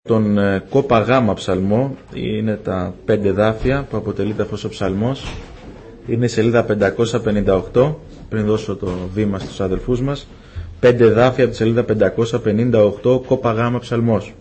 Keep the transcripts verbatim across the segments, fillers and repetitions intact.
τον κόπα γάμα ψαλμό. Είναι τα πέντε δάφια που αποτελείται αυτός ο ψαλμός. Είναι η σελίδα πεντακόσια πενήντα οκτώ. Πριν δώσω το βήμα στους αδελφούς μας, πέντε δάφια από τη σελίδα πεντακόσια πενήντα οκτώ, κόπα γάμα ψαλμός.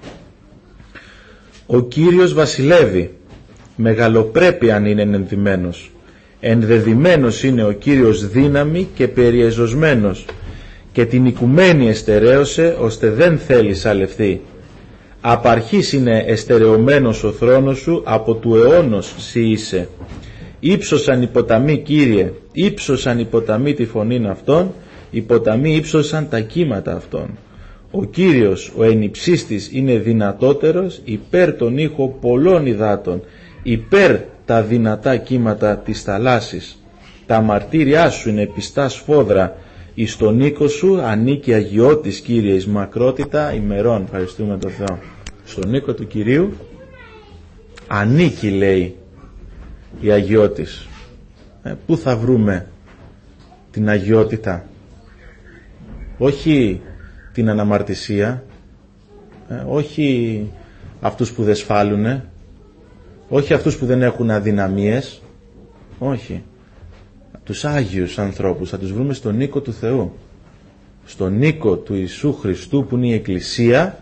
Ο Κύριος βασιλεύει, μεγαλοπρέπειαν είναι ενδυμένος. Ενδεδυμένος είναι ο Κύριος δύναμη και περιεζωσμένος, και την οικουμένη εστερέωσε, ώστε δεν θέλει σαλευθεί. Απαρχής είναι εστερεωμένος ο θρόνος σου, από του αιώνος σύ είσαι. Ήψωσαν οι ποταμοί, Κύριε, ήψωσαν οι ποταμοί τη φωνήν αυτών, οι ποταμοί ύψωσαν τα κύματα αυτών. Ο Κύριος, ο ενυψίστης, είναι δυνατότερος, υπέρ τον ήχο πολλών υδάτων, υπέρ τα δυνατά κύματα της θαλάσσης. Τα μαρτύριά σου είναι πιστά σφόδρα, εις τον οίκο σου ανήκει αγιώτης, Κύριε, εις μακρότητα ημερών. Ευχαριστούμε τον Θεό. Στον οίκο του Κυρίου ανήκει, λέει, η αγιώτης. Ε, πού θα βρούμε την αγιότητα? Όχι την αναμαρτησία, ε, όχι αυτούς που δεν σφάλουνε, όχι αυτούς που δεν έχουν αδυναμίες, όχι. Τους Άγιους ανθρώπους θα τους βρούμε στον οίκο του Θεού, στον οίκο του Ιησού Χριστού που είναι η Εκκλησία.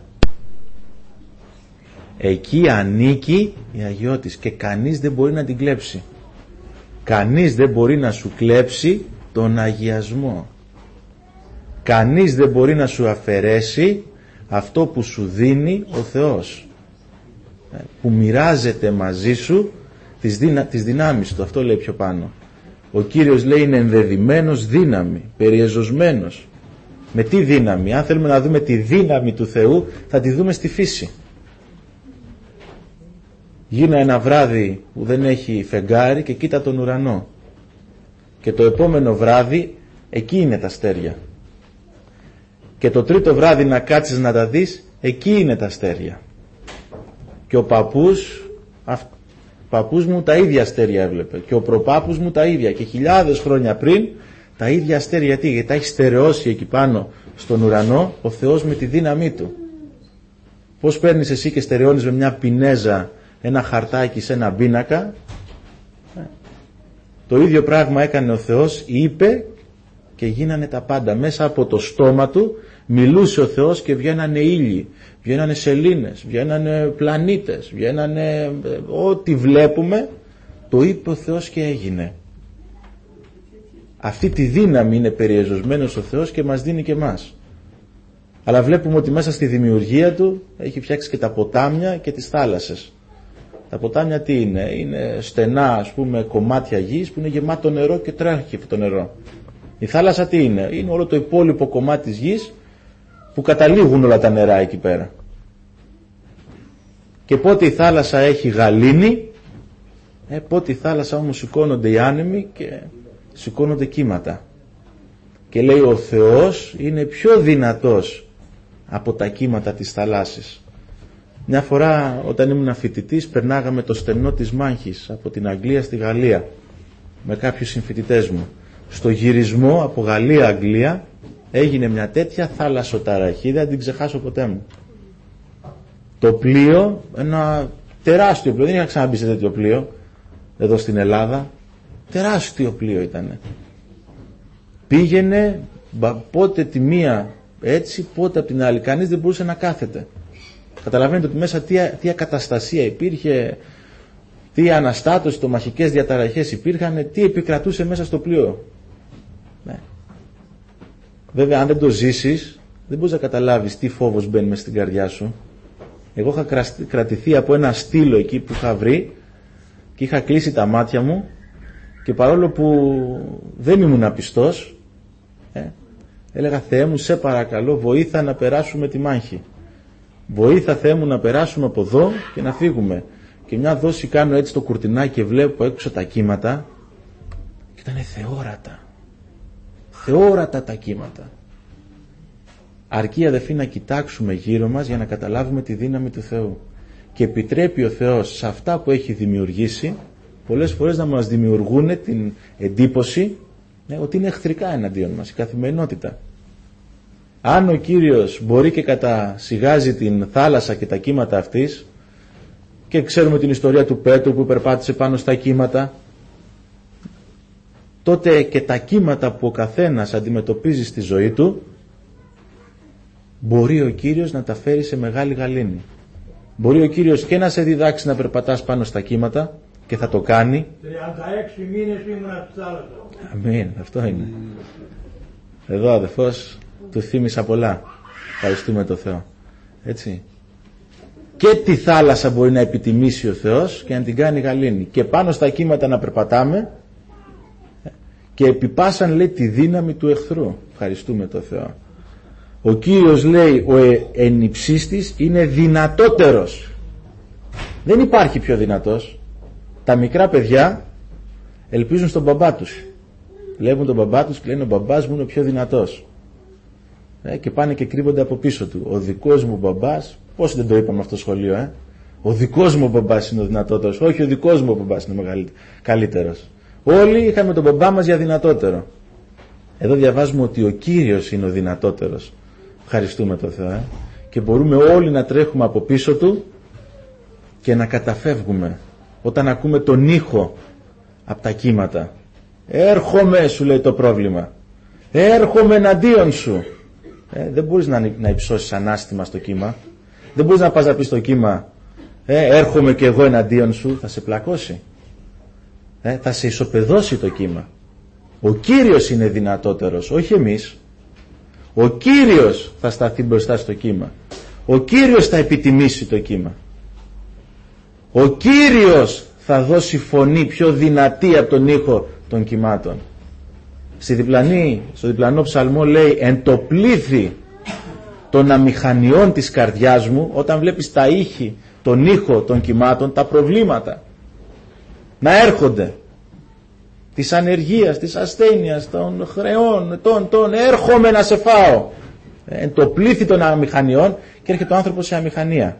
Εκεί ανήκει η αγιώτης και κανείς δεν μπορεί να την κλέψει. Κανείς δεν μπορεί να σου κλέψει τον αγιασμό. Κανείς δεν μπορεί να σου αφαιρέσει αυτό που σου δίνει ο Θεός, που μοιράζεται μαζί σου τις, δυνα... τις δυνάμεις του. Αυτό λέει πιο πάνω. Ο Κύριος, λέει, είναι ενδεδυμένος δύναμη, περιεζωσμένος. Με τι δύναμη? Αν θέλουμε να δούμε τη δύναμη του Θεού, θα τη δούμε στη φύση. Γίνα ένα βράδυ που δεν έχει φεγγάρι και κοίτα τον ουρανό, και το επόμενο βράδυ εκεί είναι τα αστέρια, και το τρίτο βράδυ να κάτσεις να τα δεις, εκεί είναι τα αστέρια. Και ο παππούς, αυ, παππούς μου τα ίδια αστέρια έβλεπε, και ο προπάπους μου τα ίδια, και χιλιάδες χρόνια πριν τα ίδια αστέρια. Γιατί? Γιατί τα έχει στερεώσει εκεί πάνω στον ουρανό ο Θεός με τη δύναμή του. Πώς παίρνεις εσύ και στερεώνεις με μια πινέζα ένα χαρτάκι σε ένα πίνακα? Το ίδιο πράγμα έκανε ο Θεός, είπε, και γίνανε τα πάντα. Μέσα από το στόμα του μιλούσε ο Θεός και βγαίνανε ήλιοι, βγαίνανε σελήνες, βγαίνανε πλανήτες, βγαίνανε ό,τι βλέπουμε, το είπε ο Θεός και έγινε. Αυτή τη δύναμη είναι περιεζωσμένος ο Θεός και μας δίνει και μας. Αλλά βλέπουμε ότι μέσα στη δημιουργία του έχει φτιάξει και τα ποτάμια και τις θάλασσες. Τα ποτάμια τι είναι? Είναι στενά, ας πούμε, κομμάτια γης που είναι γεμάτο νερό και τρέχει αυτό το νερό. Η θάλασσα τι είναι? Είναι όλο το υπόλοιπο κομμάτι της γης που καταλήγουν όλα τα νερά εκεί πέρα. Και πότε η θάλασσα έχει γαλήνη, ε, πότε η θάλασσα όμως σηκώνονται οι άνεμοι και σηκώνονται κύματα. Και λέει ο Θεός είναι πιο δυνατός από τα κύματα της θαλάσσης. Μια φορά όταν ήμουν φοιτητής περνάγαμε το στενό της Μάνχης από την Αγγλία στη Γαλλία με κάποιους συμφοιτητές μου. Στο γυρισμό από Γαλλία-Αγγλία έγινε μια τέτοια θάλασσοταραχή, δεν την ξεχάσω ποτέ μου. Το πλοίο, ένα τεράστιο πλοίο, δεν είχα ξαναμπεί σε τέτοιο πλοίο εδώ στην Ελλάδα, τεράστιο πλοίο ήτανε. Πήγαινε πότε τη μία έτσι, πότε από την άλλη, κανείς δεν μπορούσε να κάθεται. Καταλαβαίνετε ότι μέσα τι, τι ακαταστασία υπήρχε, τι αναστάτωση, στομαχικές διαταραχές υπήρχαν, τι επικρατούσε μέσα στο πλοίο. Ναι. Βέβαια αν δεν το ζήσεις δεν μπορείς να καταλάβεις τι φόβος μπαίνει μέσα στην καρδιά σου. Εγώ είχα κρατηθεί από ένα στήλο εκεί που είχα βρει και είχα κλείσει τα μάτια μου, και παρόλο που δεν ήμουν απιστός, ε, έλεγα Θεέ μου, σε παρακαλώ, βοήθα να περάσουμε τη μάχη. Βοήθα, Θεέ μου, να περάσουμε από εδώ και να φύγουμε. Και μια δόση κάνω έτσι το κουρτινάκι και βλέπω έξω τα κύματα και ήταν θεόρατα. Θεόρατα τα κύματα. Αρκεί, αδελφοί, να κοιτάξουμε γύρω μας για να καταλάβουμε τη δύναμη του Θεού. Και επιτρέπει ο Θεός σε αυτά που έχει δημιουργήσει πολλές φορές να μας δημιουργούν την εντύπωση, ναι, ότι είναι εχθρικά εναντίον μας, η καθημερινότητα. Αν ο Κύριος μπορεί και κατασυγάζει την θάλασσα και τα κύματα αυτής, και ξέρουμε την ιστορία του Πέτρου που περπάτησε πάνω στα κύματα, τότε και τα κύματα που ο καθένας αντιμετωπίζει στη ζωή του, μπορεί ο Κύριος να τα φέρει σε μεγάλη γαλήνη. Μπορεί ο Κύριος και να σε διδάξει να περπατάς πάνω στα κύματα, και θα το κάνει. τριάντα έξι μήνες ήμουνα στη θάλασσα. Αμήν, αυτό είναι. Εδώ ο αδελφός του θύμισα πολλά. Ευχαριστούμε τον Θεό. Έτσι. Και τη θάλασσα μπορεί να επιτιμήσει ο Θεός και να την κάνει γαλήνη. Και πάνω στα κύματα να περπατάμε, και επιπάσαν, λέει, τη δύναμη του εχθρού. Ευχαριστούμε τον Θεό. Ο Κύριος, λέει, ο ενυψίστης είναι δυνατότερος. Δεν υπάρχει πιο δυνατός. Τα μικρά παιδιά ελπίζουν στον μπαμπά τους. Βλέπουν τον μπαμπά τους και λένε, ο μπαμπάς μου είναι ο πιο δυνατός. Ε, και πάνε και κρύβονται από πίσω του. Ο δικός μου μπαμπάς, πώς δεν το είπαμε αυτό στο σχολείο, ε? Ο δικός μου μπαμπάς είναι ο δυνατότερος. Όχι, ο δικός μου μπαμπάς είναι ο καλύτερος. Όλοι είχαμε τον μπαμπά μας για δυνατότερο. Εδώ διαβάζουμε ότι ο Κύριος είναι ο δυνατότερος. Ευχαριστούμε τον Θεό. Ε? Και μπορούμε όλοι να τρέχουμε από πίσω του και να καταφεύγουμε. Όταν ακούμε τον ήχο από τα κύματα, έρχομαι, σου λέει το πρόβλημα. Έρχομαι εναντίον σου. Ε, δεν μπορείς να, να υψώσεις ανάστημα στο κύμα. Δεν μπορείς να πας να πεις στο κύμα, ε, έρχομαι και εγώ εναντίον σου. Θα σε πλακώσει. Ε, θα σε ισοπεδώσει το κύμα. Ο Κύριος είναι δυνατότερος, όχι εμείς. Ο Κύριος θα σταθεί μπροστά στο κύμα. Ο Κύριος θα επιτιμήσει το κύμα. Ο Κύριος θα δώσει φωνή πιο δυνατή από τον ήχο των κυμάτων. Στη διπλανή, στο διπλανό ψαλμό λέει, εν το πλήθη των αμηχανιών της καρδιάς μου, όταν βλέπεις τα ήχη, τον ήχο των κυμάτων, τα προβλήματα να έρχονται, της ανεργίας, της ασθένειας, των χρεών, των, των, έρχομαι να σε φάω. Εν το πλήθη των αμηχανιών, και έρχεται ο άνθρωπος σε αμηχανία.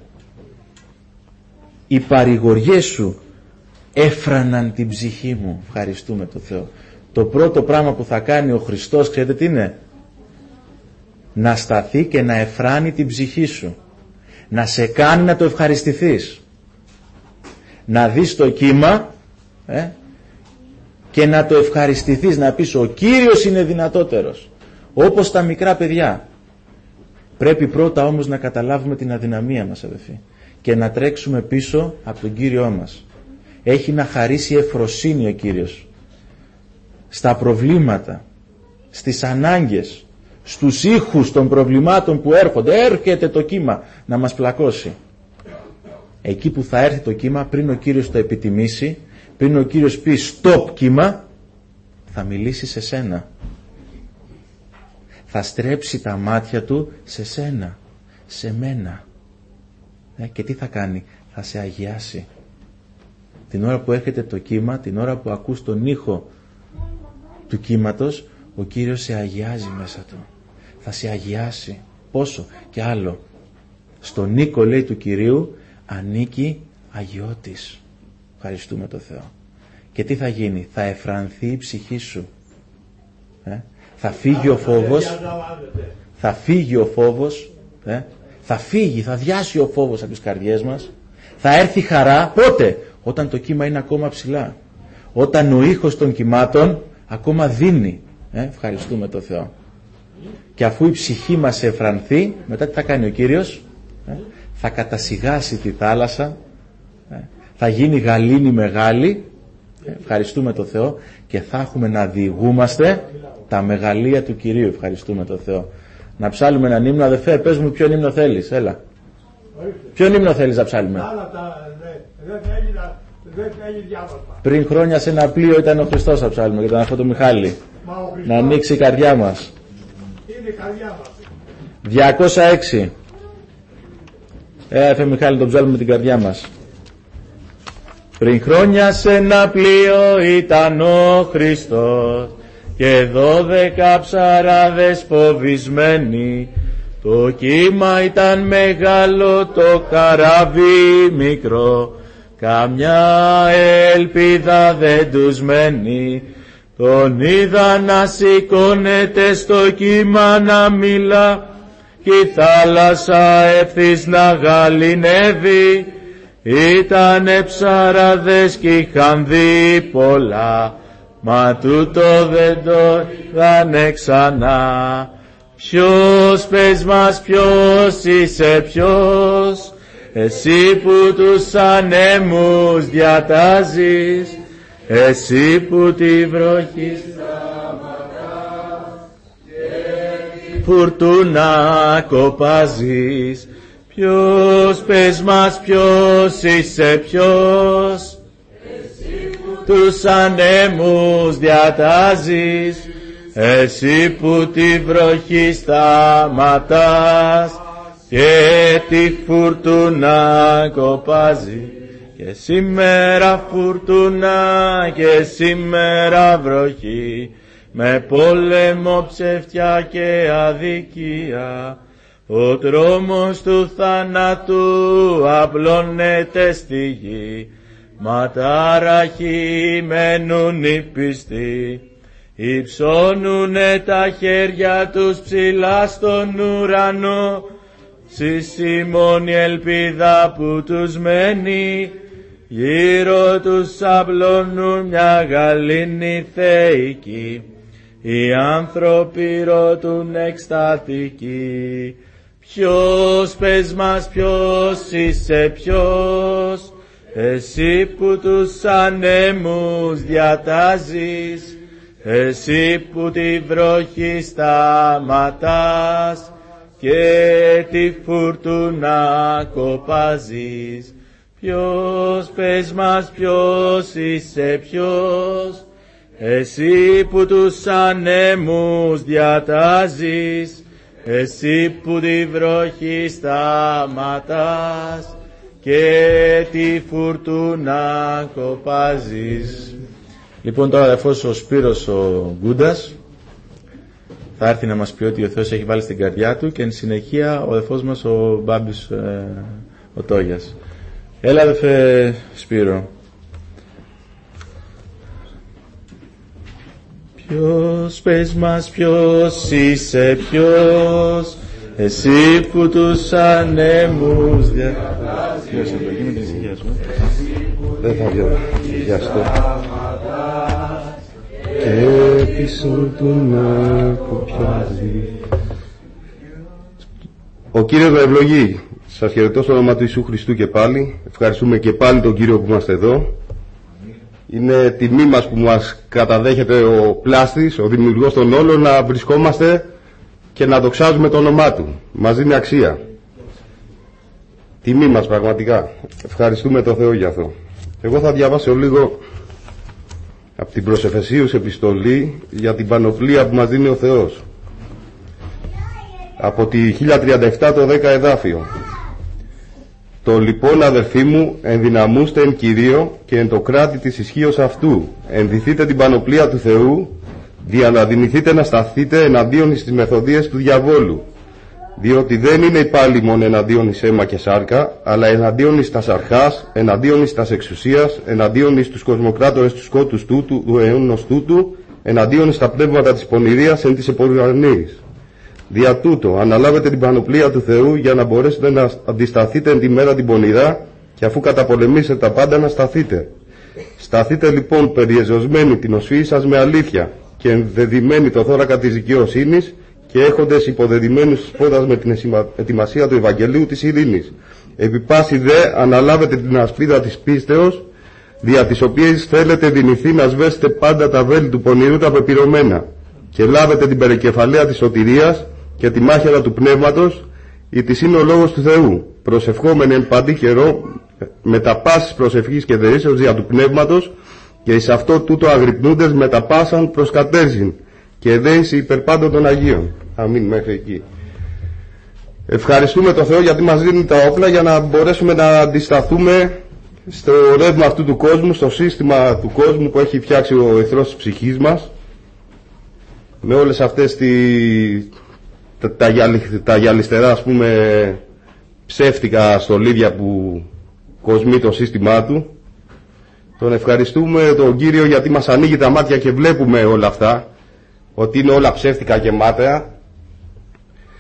Οι παρηγοριές σου έφραναν την ψυχή μου. Ευχαριστούμε τον Θεό. Το πρώτο πράγμα που θα κάνει ο Χριστός, ξέρετε τι είναι? Να σταθεί και να εφράνει την ψυχή σου. Να σε κάνει να το ευχαριστηθείς. Να δεις το κύμα ε, και να το ευχαριστηθείς. Να πεις, ο Κύριος είναι δυνατότερος. Όπως τα μικρά παιδιά. Πρέπει πρώτα όμως να καταλάβουμε την αδυναμία μας, αδελφοί, και να τρέξουμε πίσω από τον Κύριό μας. Έχει να χαρίσει ευφροσύνη ο Κύριος στα προβλήματα, στις ανάγκες, στους ήχους των προβλημάτων που έρχονται. Έρχεται το κύμα να μας πλακώσει. Εκεί που θα έρθει το κύμα, πριν ο Κύριος το επιτιμήσει, πριν ο Κύριος πει stop κύμα, θα μιλήσει σε σένα. Θα στρέψει τα μάτια του σε σένα, σε μένα. Ε, και τι θα κάνει? Θα σε αγιάσει. Την ώρα που έρχεται το κύμα, την ώρα που ακούς τον ήχο του κύματος, ο Κύριος σε αγιάζει μέσα του. Θα σε αγιάσει. Πόσο? Και άλλο. Στον οίκο, λέει, του Κυρίου ανήκει αγιώτης. Ευχαριστούμε το Θεό. Και τι θα γίνει? Θα εφρανθεί η ψυχή σου. Ε? Θα φύγει ο φόβος. Θα φύγει ο φόβος. Ε? Θα φύγει, θα διάσει ο φόβος από τις καρδιές μας. Θα έρθει χαρά. Πότε? Όταν το κύμα είναι ακόμα ψηλά. Όταν ο ήχος των κυμάτων ακόμα δίνει. Ε? Ευχαριστούμε το Θεό. Και αφού η ψυχή μας εφρανθεί, μετά τι θα κάνει ο Κύριος? Ε? Θα κατασυγάσει τη θάλασσα. Ε? Θα γίνει γαλήνη μεγάλη. Ε? Ευχαριστούμε το Θεό. Και θα έχουμε να διηγούμαστε τα μεγαλεία του Κυρίου. Ευχαριστούμε το Θεό. Να ψάλουμε έναν ύμνο, αδερφέ, πες μου ποιον ύμνο θέλεις, έλα. Ποιον ύμνο θέλεις να ψάλουμε? Πριν χρόνια σε ένα πλοίο ήταν ο Χριστός να ψάλουμε, και τον αυτό το Μιχάλη. Να ανοίξει η καρδιά μας. διακόσια έξι. Ε, αδερφέ Μιχάλη, τον ψάλουμε με την καρδιά μας. Πριν χρόνια σε ένα πλοίο ήταν ο Χριστός και δώδεκα ψαράδες φοβισμένοι. Το κύμα ήταν μεγάλο, το καράβι μικρό, καμιά ελπίδα δεν τους μένει. Τον είδα να σηκώνεται στο κύμα να μιλά, κι η θάλασσα ευθύς να γαληνεύει. Ήτανε ψαράδες κι είχαν δει πολλά, μα τούτο δεν το είδανε ξανά. Ποιος, πες μας ποιος είσαι ποιος, εσύ που τους ανέμους διατάζεις, εσύ που τη βροχή σταματάς και τη φουρτούνα κοπάζεις. Ποιος, πες μας ποιος είσαι ποιος, εσύ που τους ανέμους διατάζεις, εσύ που τη βροχή σταματάς και τη φουρτούνα κοπάζει. Και σήμερα φουρτούνα και σήμερα βροχή, με πόλεμο, ψευτιά και αδικία, ο δρόμος του θανάτου απλώνεται στη γη, μα ταραχή μένουν οι πιστοί. Υψώνουνε τα χέρια τους ψηλά στον ουρανό, συσήμων η ελπίδα που τους μένει, γύρω τους απλώνουν μια γαλήνη θεϊκή, οι άνθρωποι ρωτούν εκστατικοί. Ποιος, πες μας ποιος είσαι ποιος, εσύ που τους ανέμους διατάζεις, εσύ που τη βροχή σταματάς και τη φουρτούνα κοπάζεις. Ποιος, πες μας ποιος είσαι ποιος, εσύ που τους ανέμους διατάζεις, εσύ που τη βροχή σταματάς και τη φουρτούνα κοπάζεις. Λοιπόν, τώρα εφόσον ο Σπύρος ο Γκούντας θα έρθει να μας πει ότι ο Θεός έχει βάλει στην καρδιά του, και εν συνεχεία ο αδελφός μας ο Μπάμπης ε, ο Τόγιας. Έλα αδελφέ Σπύρο. Ποιος, πες μας ποιος είσαι ποιος, εσύ που τους ανέμους διατάζεις. Ποιος ευλογεί με την ησυχία σου. Δεν θα βιαστώ και πίσω του να κοπιάζει. Ο Κύριος να ευλογεί. Σας χαιρετώ στο όνομα του Ιησού Χριστού και πάλι. Ευχαριστούμε και πάλι τον Κύριο που είμαστε εδώ. Είναι τιμή μας που μας καταδέχεται ο Πλάστης, ο δημιουργός των όλων, να βρισκόμαστε και να δοξάζουμε το όνομά του. Μας δίνει αξία. Τιμή μας πραγματικά. Ευχαριστούμε τον Θεό για αυτό. Εγώ θα διαβάσω λίγο από την προς Εφεσίους επιστολή για την πανοπλία που μας δίνει ο Θεός. Από τη χίλια τριάντα επτά το δέκα εδάφιο. Το λοιπόν αδελφοί μου, ενδυναμούστε εν Κυρίω και εν το κράτη της ισχύως αυτού, ενδυθείτε την πανοπλία του Θεού, διαναδυνηθείτε να σταθείτε εναντίον στις μεθοδίες του διαβόλου, διότι δεν είναι υπάλληλον εναντίον εις αίμα και σάρκα, αλλά εναντίον εις τας αρχάς, εναντίον εις τας εξουσίας, εναντίον εις τους κοσμοκράτορες του σκότους τούτου, του αιώνος τούτου, εναντίον εις τα πνεύματα της πονηρίας εν της επουρανής. Δια τούτο, αναλάβετε την πανοπλία του Θεού για να μπορέσετε να αντισταθείτε εν τη μέρα την πονηρά, και αφού καταπολεμήσετε τα πάντα να σταθείτε. Σταθείτε λοιπόν περιεζωσμένοι την οσφύη σας με αλήθεια και ενδεδειμένοι το θώρακα της δικαιοσύνης και έχοντες υποδεδειμένους σπόδας με την ετοιμασία του Ευαγγελίου της ειρήνης. Επί πάση δε αναλάβετε την ασπίδα της πίστεως, δια της οποίας θέλετε δυνηθεί να σβέσετε πάντα τα βέλη του πονηρού τα πεπυρωμένα, και λάβετε την περικεφαλαία της σωτηρίας και τη μάχαιρα του πνεύματος, η της είναι ο λόγος του Θεού, προσευχόμενοι εν παντή καιρό με τα πάσης προσευχής και δεήσεως δια του πνεύματος, και εις αυτό τούτο αγρυπνούντες με τα πάσαν προς κατέρσιν και δέηση υπερπάντων των Αγίων. Αμήν μέχρι εκεί. Ευχαριστούμε τον Θεό γιατί μας δίνει τα όπλα για να μπορέσουμε να αντισταθούμε στο ρεύμα αυτού του κόσμου, στο σύστημα του κόσμου που έχει φτιάξει ο εχθρός της ψυχής μας, με όλες αυτές τη, τα, τα, τα γυαλιστερά ας πούμε ψεύτικα στολίδια που κοσμεί το σύστημά του. Τον ευχαριστούμε τον Κύριο γιατί μας ανοίγει τα μάτια και βλέπουμε όλα αυτά, ότι είναι όλα ψεύτικα και μάταια.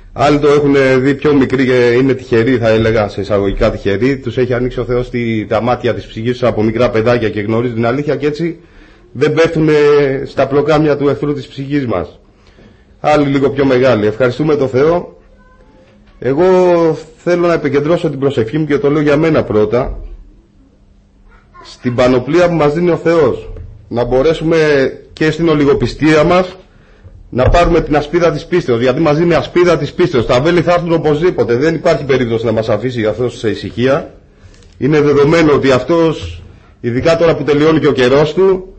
Άλλοι το έχουν δει πιο μικροί και είναι τυχεροί, θα έλεγα, σε εισαγωγικά τυχεροί. Τους έχει ανοίξει ο Θεός τη, τα μάτια της ψυχής τους από μικρά παιδάκια και γνωρίζουν την αλήθεια και έτσι δεν πέφτουν στα πλοκάμια του εχθρού της ψυχής μας. Άλλοι λίγο πιο μεγάλοι. Ευχαριστούμε τον Θεό. Εγώ θέλω να επικεντρώσω την προσευχή μου και το λέω για μένα πρώτα στην πανοπλία που μας δίνει ο Θεός. Να μπορέσουμε και στην ολιγοπιστία μας να πάρουμε την ασπίδα της πίστεως, γιατί μας δίνει ασπίδα της πίστεως. Τα βέλη θα έρθουν οπωσδήποτε. Δεν υπάρχει περίπτωση να μας αφήσει αυτός σε ησυχία. Είναι δεδομένο ότι αυτός, ειδικά τώρα που τελειώνει και ο καιρός του,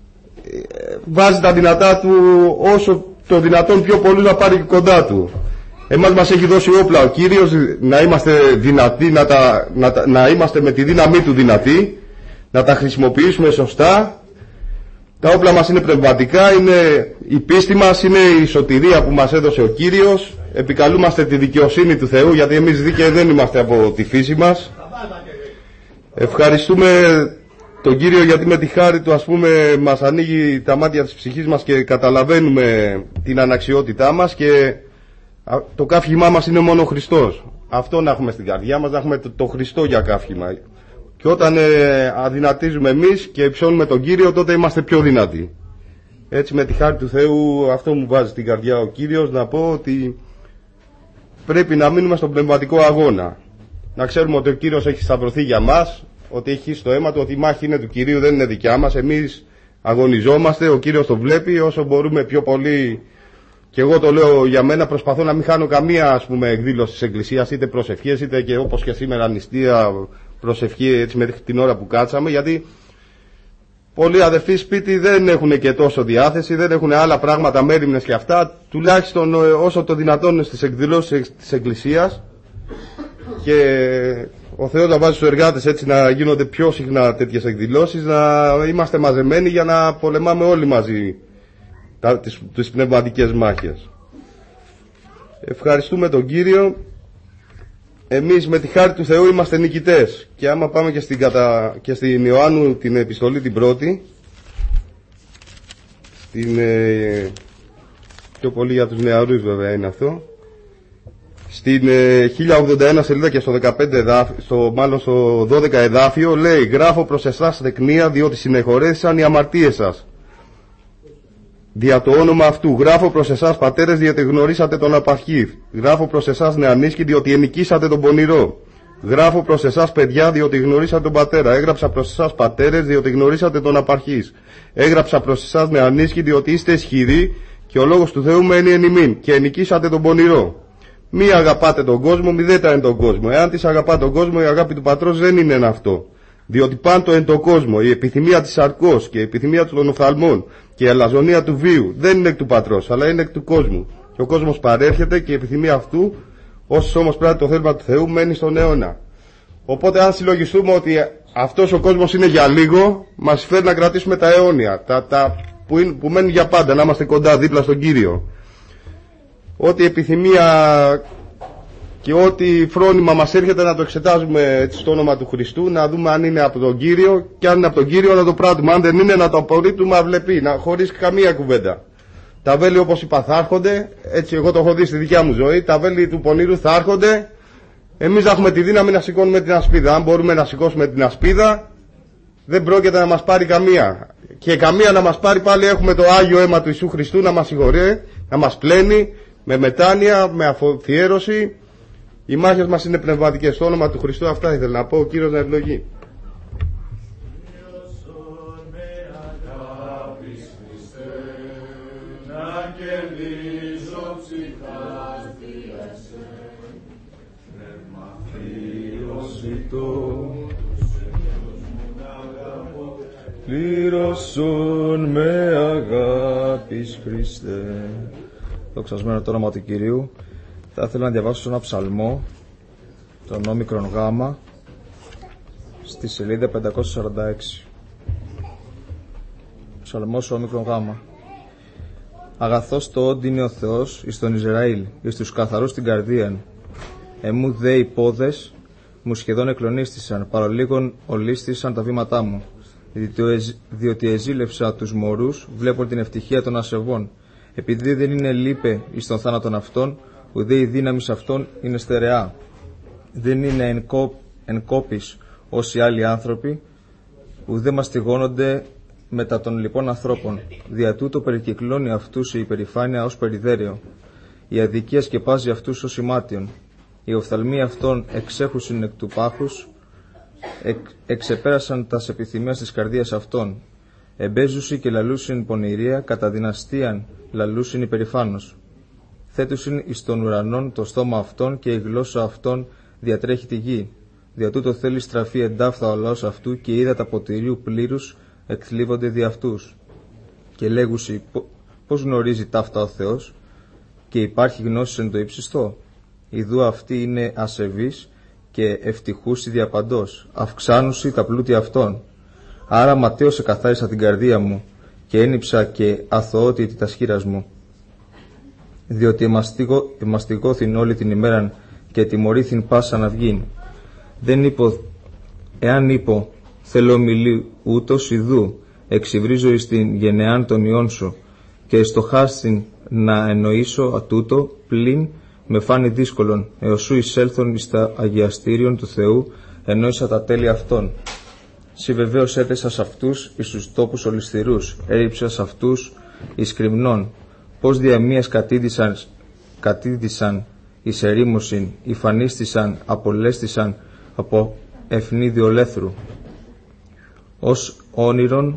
βάζει τα δυνατά του όσο το δυνατόν πιο πολύ να πάρει κοντά του. Εμάς μας έχει δώσει όπλα ο Κύριος να είμαστε δυνατοί, να, τα, να, τα, να είμαστε με τη δύναμή του δυνατοί, να τα χρησιμοποιήσουμε σωστά. Τα όπλα μας είναι πνευματικά, είναι η πίστη μας, είναι η σωτηρία που μας έδωσε ο Κύριος. Επικαλούμαστε τη δικαιοσύνη του Θεού, γιατί εμείς δίκαιοι δεν είμαστε από τη φύση μας. Ευχαριστούμε τον Κύριο γιατί με τη χάρη του, ας πούμε, μας ανοίγει τα μάτια της ψυχής μας και καταλαβαίνουμε την αναξιότητά μας και το καύχημά μας είναι μόνο ο Χριστός. Αυτό να έχουμε στην καρδιά μας, να έχουμε το, το Χριστό για καύχημα. Και όταν ε, αδυνατίζουμε εμείς και υψώνουμε τον Κύριο, τότε είμαστε πιο δυνατοί. Έτσι με τη χάρη του Θεού αυτό μου βάζει στην καρδιά ο Κύριος, να πω ότι πρέπει να μείνουμε στον πνευματικό αγώνα. Να ξέρουμε ότι ο Κύριος έχει σταυρωθεί για μας, ότι έχει στο αίμα του, ότι η μάχη είναι του Κυρίου, δεν είναι δικιά μας. Εμείς αγωνιζόμαστε, ο Κύριος το βλέπει, όσο μπορούμε πιο πολύ. Και εγώ το λέω για μένα, προσπαθώ να μην χάνω καμία, ας πούμε, εκδήλωση της Εκκλησίας, είτε προσευχές, είτε και όπως και σήμερα νηστεία, προσευχή έτσι μέχρι την ώρα που κάτσαμε, γιατί πολλοί αδερφοί σπίτι δεν έχουν και τόσο διάθεση, δεν έχουν άλλα πράγματα, μέριμνες και αυτά, τουλάχιστον όσο το δυνατόν στις εκδηλώσεις της Εκκλησίας, και ο Θεός να βάζει στους εργάτες έτσι να γίνονται πιο συχνά τέτοιες εκδηλώσεις, να είμαστε μαζεμένοι για να πολεμάμε όλοι μαζί τις, τις πνευματικές μάχες. Ευχαριστούμε τον Κύριο. Εμείς με τη χάρη του Θεού είμαστε νικητές. Και άμα πάμε και στην, κατα... και στην Ιωάννου την επιστολή την πρώτη, στην, ε... πιο πολύ για τους νεαρούς βέβαια είναι αυτό, στην ε, χίλια ογδόντα ένα σελίδα και στο, δεκαπέντε εδάφιο, στο, μάλλον στο δώδεκα εδάφιο λέει: «Γράφω προς εσάς τεκνία, διότι συνεχωρέσαν οι αμαρτίες σας. Δια το όνομα αυτού, γράφω προς εσάς πατέρες, διότι γνωρίσατε τον απαρχή. Γράφω προς εσάς νεανίσκοι, διότι ενικήσατε τον πονηρό. Γράφω προς εσάς παιδιά, διότι γνωρίσατε τον πατέρα. Έγραψα προς εσάς πατέρες, διότι γνωρίσατε τον απαρχής. Έγραψα προς εσάς νεανίσκοι, διότι είστε ισχυροί και ο λόγος του Θεού μένει εν ημίν, και ενικήσατε τον πονηρό. Μη αγαπάτε τον κόσμο, μη δέτα εν τον κόσμο. Εάν της αγαπά τον κόσμο, η αγάπη του πατρός δεν είναι εν αυτό. Διότι πάντο εν το κόσμο, η επιθυμία της σαρκός και η επιθυμία των οφθαλμών και η αλαζονία του βίου δεν είναι εκ του πατρός, αλλά είναι εκ του κόσμου. Και ο κόσμος παρέρχεται και η επιθυμία αυτού, όσος όμως πράττει το θέλημα του Θεού, μένει στον αιώνα. Οπότε αν συλλογιστούμε ότι αυτός ο κόσμος είναι για λίγο, μας φέρει να κρατήσουμε τα αιώνια, τα, τα που, είναι, που μένουν για πάντα, να είμαστε κοντά δίπλα στον Κύριο. Ό,τι επιθυμία και ό,τι φρόνημα μας έρχεται να το εξετάζουμε έτσι στο όνομα του Χριστού, να δούμε αν είναι από τον Κύριο, και αν είναι από τον Κύριο να το πράττουμε, αν δεν είναι να το απορρίπτουμε αυλεπή, να, χωρίς καμία κουβέντα. Τα βέλη, όπως είπα, θα έρχονται, έτσι εγώ το έχω δει στη δικιά μου ζωή, τα βέλη του πονηρού θα έρχονται, εμείς θα έχουμε τη δύναμη να σηκώνουμε την ασπίδα. Αν μπορούμε να σηκώσουμε την ασπίδα, δεν πρόκειται να μας πάρει καμία. Και καμία να μας πάρει, πάλι έχουμε το Άγιο αίμα του Ιησού Χριστού να μας συγχωρεί, να μας πλένει με μετάνοια, με αφιέρωση. Οι μάχες μας είναι πνευματικές. Στο όνομα του Χριστού αυτά ήθελα να πω. Ο Κύριος να ευλογεί. Πλήρωσον με αγάπης Χριστέ. Δοξασμένο το όνομα του Κυρίου. Θα ήθελα να διαβάσω ένα ψαλμό, τον όμικρον γάμα, στη σελίδα πεντακόσια σαράντα έξι. Ψαλμός όμικρον γάμα. Αγαθός το όντι είναι ο Θεός εις τον Ισραήλ, εις τους καθαρούς την καρδίαν. Εμού δε οι πόδες μου σχεδόν εκλονίστησαν, παρολίγων ολίστησαν τα βήματά μου. Διότι εζήλευσα τους μωρούς, βλέπω την ευτυχία των ασεβών. Επειδή δεν είναι λύπε εις τον θάνατον αυτών, ουδέ η δύναμη σε αυτόν είναι στερεά. Δεν είναι εν, κό, εν κόπης όσοι άλλοι άνθρωποι, ουδέ μαστιγώνονται μετά των λοιπών ανθρώπων. Δια τούτο περικυκλώνει αυτούς η υπερηφάνεια ως περιδέρεο. Η αδικία σκεπάζει αυτούς ως ημάτιον. Οι οφθαλμοί αυτών εξέχουσιν εκ του πάχους, εκ, εξεπέρασαν τας επιθυμίας της καρδίας αυτών. Εμπέζουσι και λαλούσιν πονηρία, κατά δυναστείαν λαλούσιν υπερηφάνος. Θέτουσιν εις των ουρανών το στόμα αυτών και η γλώσσα αυτών διατρέχει τη γη. Δια τούτο θέλει στραφεί εντάφθα ο λαός αυτού και είδα τα ποτηρίου πλήρους εκθλίβονται δι' αυτούς. Και λέγουσι πώς γνωρίζει ταύτα ο Θεός και υπάρχει γνώση εν το υψιστό. Ιδού αυτή είναι ασεβής και ευτυχούσι διαπαντός, αυξάνουσι τα πλούτια αυτών. Άρα ματέως εκαθάρισα την καρδία μου και ένυψα και αθωότητη τα σχήρας μου. Διότι εμαστιγώθην όλη την ημέραν και τιμωρήθην πάσα να βγήν. Δεν είπω, εάν είπω, θέλω μιλή ούτως ιδού, εξυβρίζω εις την γενεάν των ιών σου και στοχάστην να εννοήσω ατούτο, πλην με φάνη δύσκολον, έως σου εισέλθον εις τα αγιαστήριον του Θεού, εννοήσα τα τέλη αυτών. Συ βεβαίως έθεσα σε αυτούς εις τους τόπους ολισθηρούς, έριψα σε αυτούς εις κρυμνών, πως δια μίας κατήδησαν, κατήδησαν εις ερήμωσιν, υφανίστησαν, απολέστησαν από ευνίδιο λέθρου. Ως όνειρον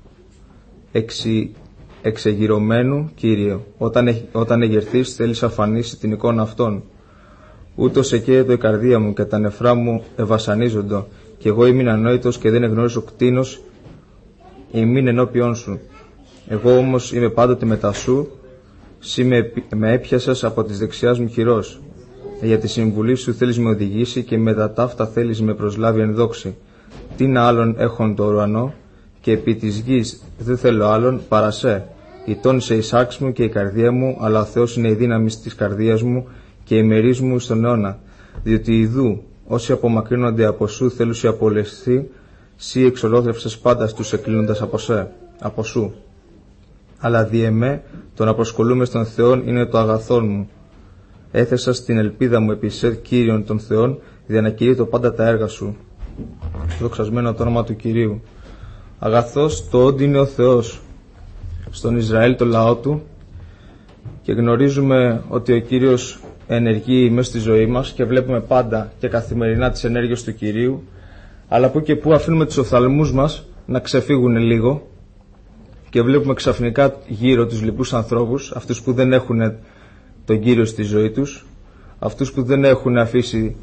εξι, εξεγυρωμένου, Κύριε, όταν, όταν εγερθείς θέλεις αφανίσει την εικόνα αυτών. Ούτως εκαίεται η καρδία μου και τα νεφρά μου ευασανίζοντο, και εγώ ήμουν ανόητος και δεν εγνώριζω κτίνος ημίν ενώπιόν σου. Εγώ όμως είμαι πάντοτε μετά σου, σύ με, με έπιασες από της δεξιάς μου χειρός. Για τη συμβουλή σου θέλεις με οδηγήσει και με τα ταύτα θέλεις με προσλάβει εν δόξη. Τι να άλλον έχον το ουρανό και επί της γης δεν θέλω άλλον παρά σε. Η τόνισε η σάρξ μου και η καρδία μου, αλλά ο Θεός είναι η δύναμη της καρδίας μου και η μερίς μου στον αιώνα. Διότι ιδού όσοι απομακρύνονται από σου θέλουν σε απολεσθεί, σύ εξολόθρευσες πάντα στους εκκλίνοντας από, σε, από σου. Αλλά δι' εμέ το να προσκολούμε στον Θεόν είναι το αγαθόν μου. Έθεσα στην ελπίδα μου επί σε Κύριον των Θεών, για να κηρύττω πάντα τα έργα σου. Δοξασμένο το όνομα του Κυρίου. Αγαθός το όντι είναι ο Θεός στον Ισραήλ το λαό του, και γνωρίζουμε ότι ο Κύριος ενεργεί μέσα στη ζωή μας και βλέπουμε πάντα και καθημερινά τις ενέργειες του Κυρίου, αλλά που και που αφήνουμε τους οφθαλμούς μας να ξεφύγουν λίγο και βλέπουμε ξαφνικά γύρω τους λοιπούς ανθρώπους, αυτούς που δεν έχουν τον Κύριο στη ζωή τους, αυτούς που δεν έχουν αφήσει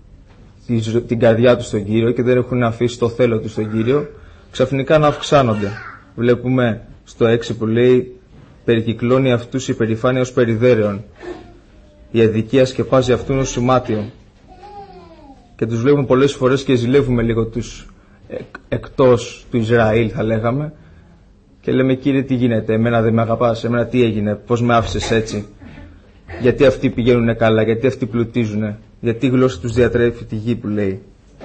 την καρδιά τους στον Κύριο και δεν έχουν αφήσει το θέλω τους στον Κύριο, ξαφνικά να αυξάνονται. Βλέπουμε στο έξι που λέει περικυκλώνει αυτούς η περηφάνεια ως περιδέρεων, η αδικία σκεπάζει αυτούν ως σημάτιο, και τους βλέπουμε πολλές φορές και ζηλεύουμε λίγο τους εκ, εκτός του Ισραήλ, θα λέγαμε, και λέμε Κύριε τι γίνεται, εμένα δεν με αγαπάς, εμένα τι έγινε, πως με άφησες έτσι, γιατί αυτοί πηγαίνουν καλά, γιατί αυτοί πλουτίζουν, γιατί η γλώσσα τους διατρέφει τη γη που λέει,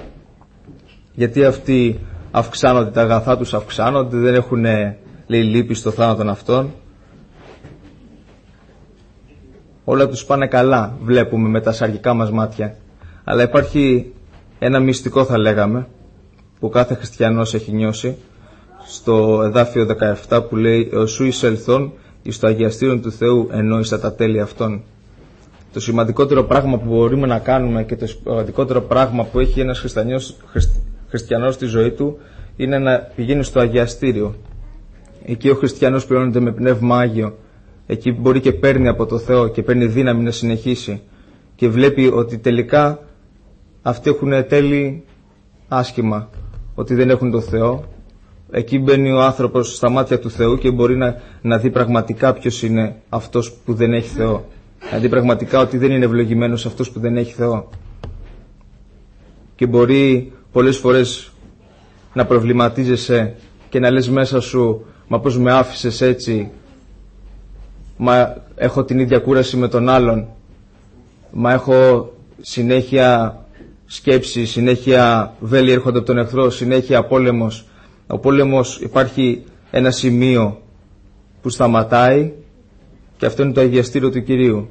γιατί αυτοί αυξάνονται, τα αγαθά τους αυξάνονται, δεν έχουν, λέει, λύπη στο θάνατον αυτών. Όλα τους πάνε καλά, βλέπουμε με τα σαργικά μας μάτια. Αλλά υπάρχει ένα μυστικό, θα λέγαμε, που κάθε χριστιανός έχει νιώσει, στο εδάφιο δεκαεπτά που λέει «Ως σου εισελθόν εις το αγιαστήριον του Θεού εννοήσα τα τέλη αυτών». Το σημαντικότερο πράγμα που μπορούμε να κάνουμε και το σημαντικότερο πράγμα που έχει ένας χριστιανός, χριστιανός στη ζωή του είναι να πηγαίνει στο αγιαστήριο. Εκεί ο χριστιανός πληρώνεται με πνεύμα Άγιο. Εκεί μπορεί και παίρνει από το Θεό και παίρνει δύναμη να συνεχίσει και βλέπει ότι τελικά αυτοί έχουν τέλη άσχημα, ότι δεν έχουν το Θεό. Εκεί μπαίνει ο άνθρωπος στα μάτια του Θεού και μπορεί να, να δει πραγματικά ποιος είναι αυτός που δεν έχει Θεό. Να δει πραγματικά ότι δεν είναι ευλογημένος αυτός που δεν έχει Θεό. Και μπορεί πολλές φορές να προβληματίζεσαι και να λες μέσα σου, μα πώς με άφησες έτσι, μα έχω την ίδια κούραση με τον άλλον, μα έχω συνέχεια σκέψη, συνέχεια βέλη έρχονται από τον εχθρό, συνέχεια πόλεμος. Ο πόλεμος, υπάρχει ένα σημείο που σταματάει και αυτό είναι το αγιαστήριο του Κυρίου.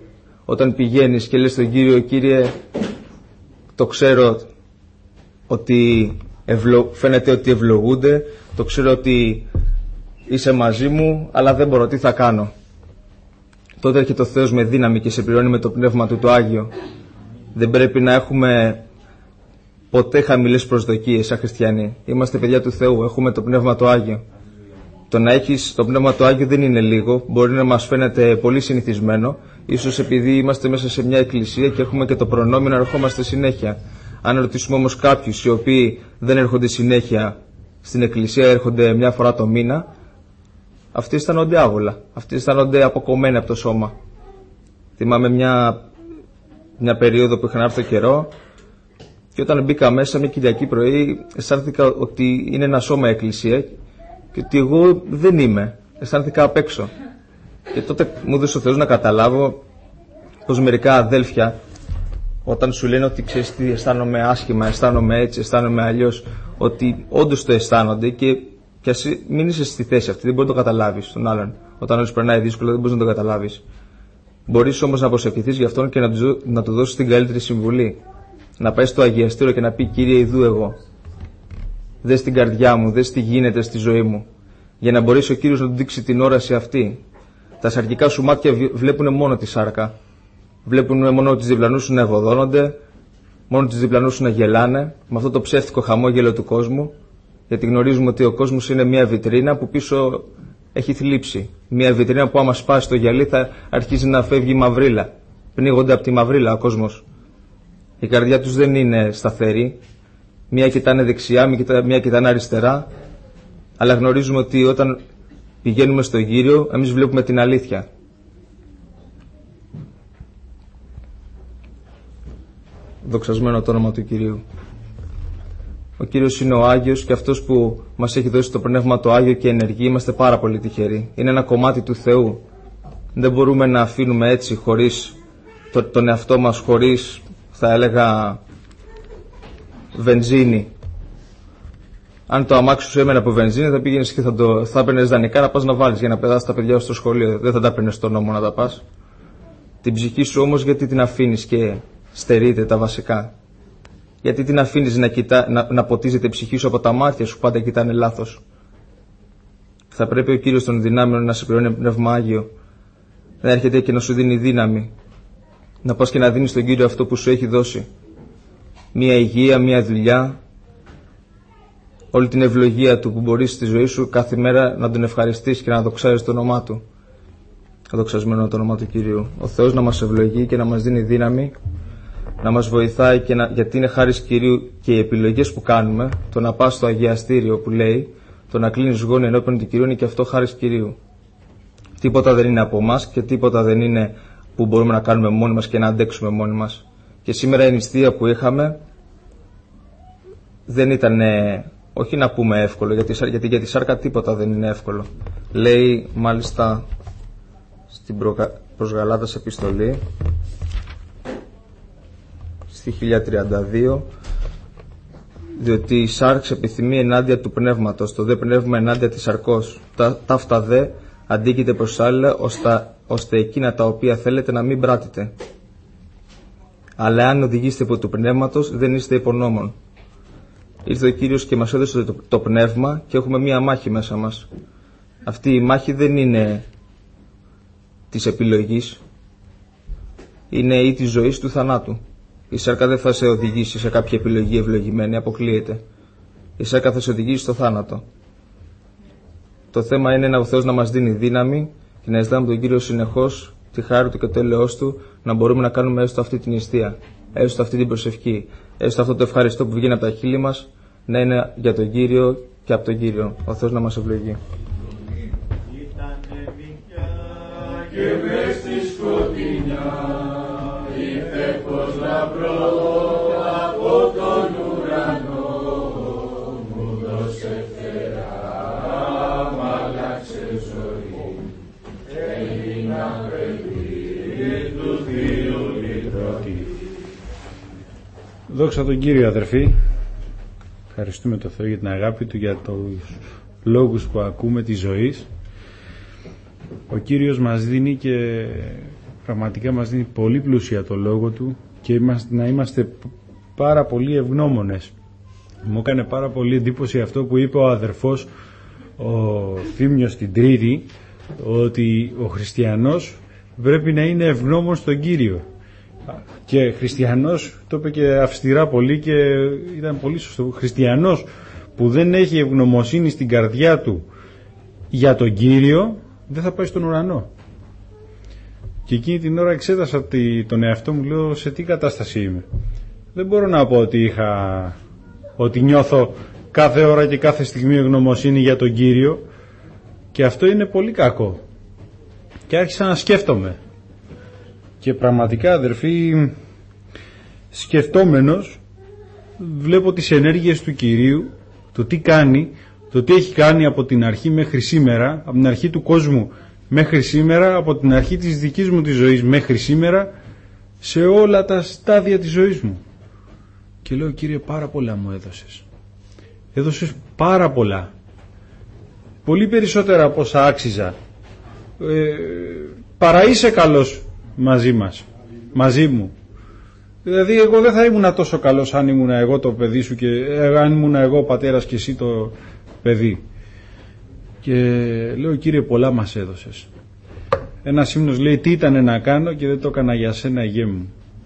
όταν πηγαίνεις και λες στον Κύριο, Κύριε, το ξέρω ότι ευλο... φαίνεται ότι ευλογούνται, το ξέρω ότι είσαι μαζί μου, αλλά δεν μπορώ, τι θα κάνω. Τότε έρχεται ο Θεός με δύναμη και σε πληρώνει με το Πνεύμα Του το Άγιο. Δεν πρέπει να έχουμε ποτέ χαμηλές προσδοκίες σαν χριστιανοί. Είμαστε παιδιά του Θεού, έχουμε το Πνεύμα το Άγιο. Το να έχεις το Πνεύμα το Άγιο δεν είναι λίγο, μπορεί να μας φαίνεται πολύ συνηθισμένο, ίσως επειδή είμαστε μέσα σε μια εκκλησία και έχουμε και το προνόμιο να ερχόμαστε συνέχεια. Αν ρωτήσουμε όμως κάποιους οι οποίοι δεν έρχονται συνέχεια στην εκκλησία, έρχονται μια φορά το μήνα, αυτοί αισθάνονται άβολα, αυτοί αισθάνονται αποκομμένοι από το σώμα. Θυμάμαι μια, μια περίοδο που είχα να έρθω καιρό και όταν μπήκα μέσα μια Κυριακή πρωί αισθάνθηκα ότι είναι ένα σώμα εκκλησία και ότι εγώ δεν είμαι, αισθάνθηκα απ' έξω. Και τότε μου έδωσε ο Θεός να καταλάβω πως μερικά αδέλφια όταν σου λένε ότι ξέρεις τι, αισθάνομαι άσχημα, αισθάνομαι έτσι, αισθάνομαι αλλιώς, ότι όντως το αισθάνονται και, και ας μην είσαι στη θέση αυτή, δεν μπορεί να το καταλάβεις τον άλλον. Όταν όλος περνάει δύσκολο δεν μπορείς να το καταλάβεις. Μπορείς όμως να προσευχηθείς για αυτόν και να του, να του δώσεις την καλύτερη συμβουλή. Να πάει στο αγιαστήριο και να πει, Κύριε, ειδού εγώ. Δες την καρδιά μου, δες τι γίνεται στη ζωή μου. Για να μπορέσει ο Κύριος να του δείξει την όραση αυτή. Τα σαρκικά σου μάτια βλέπουν μόνο τη σάρκα. Βλέπουν μόνο τους διπλανούς σου να ευωδώνονται, μόνο τους διπλανούς σου να γελάνε, με αυτό το ψεύτικο χαμόγελο του κόσμου, γιατί γνωρίζουμε ότι ο κόσμος είναι μια βιτρίνα που πίσω έχει θλίψη. Μια βιτρίνα που άμα σπάσει το γυαλί θα αρχίζει να φεύγει μαυρίλα. Πνίγονται από τη μαυρίλα ο κόσμος. Η καρδιά τους δεν είναι σταθερή. Μια κοιτάνε δεξιά, μια κοιτάνε αριστερά, αλλά γνωρίζουμε ότι όταν πηγαίνουμε στον Κύριο, εμείς βλέπουμε την αλήθεια. Δοξασμένο το όνομα του Κυρίου. Ο Κύριος είναι ο Άγιος και αυτός που μας έχει δώσει το Πνεύμα το Άγιο και ενεργεί, είμαστε πάρα πολύ τυχεροί. Είναι ένα κομμάτι του Θεού. Δεν μπορούμε να αφήνουμε έτσι χωρίς το, τον εαυτό μας, χωρίς, θα έλεγα, βενζίνη. Αν το αμάξι σου έμενε από βενζίνη, θα πήγαινες και θα, το, θα έπαιρνες δανεικά να πας να βάλεις για να πετάσεις τα παιδιά σου στο σχολείο. Δεν θα τα έπαιρνες στον νόμο να τα πας. Την ψυχή σου όμως γιατί την αφήνεις και στερείται τα βασικά. Γιατί την αφήνεις να, κοιτά, να, να ποτίζεται η ψυχή σου από τα μάτια σου, πάντα κοιτάνε λάθος. Θα πρέπει ο Κύριος των δυνάμεων να σε πληρώνει Πνεύμα Άγιο, να έρχεται και να σου δίνει δύναμη, να πας και να δίνεις στον Κύριο αυτό που σου έχει δώσει. Μια υγεία, μια δουλειά, όλη την ευλογία Του που μπορείς στη ζωή σου κάθε μέρα να Τον ευχαριστείς και να δοξάζεις το όνομά Του. Δοξασμένο το όνομα του Κυρίου. Ο Θεός να μας ευλογεί και να μας δίνει δύναμη, να μας βοηθάει και να, γιατί είναι χάρις Κυρίου και οι επιλογές που κάνουμε, το να πας στο αγιαστήριο που λέει, το να κλείνεις γόνοι ενώπιον του Κυρίου είναι και αυτό χάρις Κυρίου. Τίποτα δεν είναι από εμάς και τίποτα δεν είναι που μπορούμε να κάνουμε μόνοι μας και να αντέξουμε μόνοι μας. Και σήμερα η νηστεία που είχαμε δεν ήταν, όχι να πούμε εύκολο, γιατί, γιατί για τη σάρκα τίποτα δεν είναι εύκολο. Λέει μάλιστα στην προς Γαλάτας επιστολή, στη χίλια τριάντα δύο, διότι η σάρξ επιθυμεί ενάντια του πνεύματος, το δε πνεύμα ενάντια της σαρκός. Τα, ταύτα δε αντίκειται προς άλλα, ώστε, ώστε εκείνα τα οποία θέλετε να μην πράτετε. Αλλά αν οδηγήσετε από του πνεύματος, δεν είστε υπονόμων. Ήρθε ο Κύριος και μας έδωσε το, το πνεύμα και έχουμε μία μάχη μέσα μας. Αυτή η μάχη δεν είναι της επιλογής, είναι ή της ζωής του θανάτου. Η σάρκα δεν θα σε οδηγήσει σε κάποια επιλογή ευλογημένη, αποκλείεται. Η σάρκα θα σε οδηγήσει στο θάνατο. Το θέμα είναι ο Θεός να μας δίνει δύναμη και να ζητάμε τον Κύριο συνεχώς τη χάρη Του και το έλεος Του, να μπορούμε να κάνουμε έστω αυτή την νηστεία, έστω αυτή την προσευχή, έστω αυτό το ευχαριστώ που βγαίνει από τα χείλη μας, να είναι για τον Κύριο και από τον Κύριο. Ο Θεός να μας ευλογεί. Και μες στη σκοτεινιά ήρθε πως λαμπρό από τον ουρανό, μου δώσε φτερά, μ' άλλαξε ζωή, έγινα παιδί του Θείου λυτρωτή. Δόξα τον Κύριο, αδερφοί. Ευχαριστούμε τον Θεό για την αγάπη Του, για τους λόγους που ακούμε της ζωής. Ο Κύριος μας δίνει και πραγματικά μας δίνει πολύ πλούσια το λόγο του και είμαστε, να είμαστε πάρα πολύ ευγνώμονες. Μου έκανε πάρα πολύ εντύπωση αυτό που είπε ο αδερφός ο Θήμιος την Τρίτη, ότι ο χριστιανός πρέπει να είναι ευγνώμων στον Κύριο. Και χριστιανός, το είπε και αυστηρά πολύ και ήταν πολύ σωστό, χριστιανός που δεν έχει ευγνωμοσύνη στην καρδιά του για τον Κύριο δεν θα πάει στον ουρανό. Και εκείνη την ώρα εξέτασα τον εαυτό μου, λέω σε τι κατάσταση είμαι. Δεν μπορώ να πω ότι είχα, ότι νιώθω κάθε ώρα και κάθε στιγμή ευγνωμοσύνη για τον Κύριο, και αυτό είναι πολύ κακό. Και άρχισα να σκέφτομαι. Και πραγματικά, αδερφοί, σκεφτόμενος βλέπω τις ενέργειες του Κυρίου, το τι κάνει, το τι έχει κάνει από την αρχή μέχρι σήμερα, από την αρχή του κόσμου μέχρι σήμερα, από την αρχή της δικής μου της ζωής μέχρι σήμερα, σε όλα τα στάδια της ζωής μου. Και λέω, Κύριε, πάρα πολλά μου έδωσες. Έδωσες πάρα πολλά. Πολύ περισσότερα από όσα άξιζα. Ε, παρά είσαι καλός μαζί μας, μαζί μου. Δηλαδή εγώ δεν θα ήμουν τόσο καλός αν ήμουν εγώ το παιδί σου και αν ήμουν εγώ ο πατέρας και εσύ το παιδί. Και λέω, Κύριε, πολλά μας έδωσες. Ένας ύμνος λέει, τι ήταν να κάνω και δεν το έκανα για σένα, Αγιέ μου.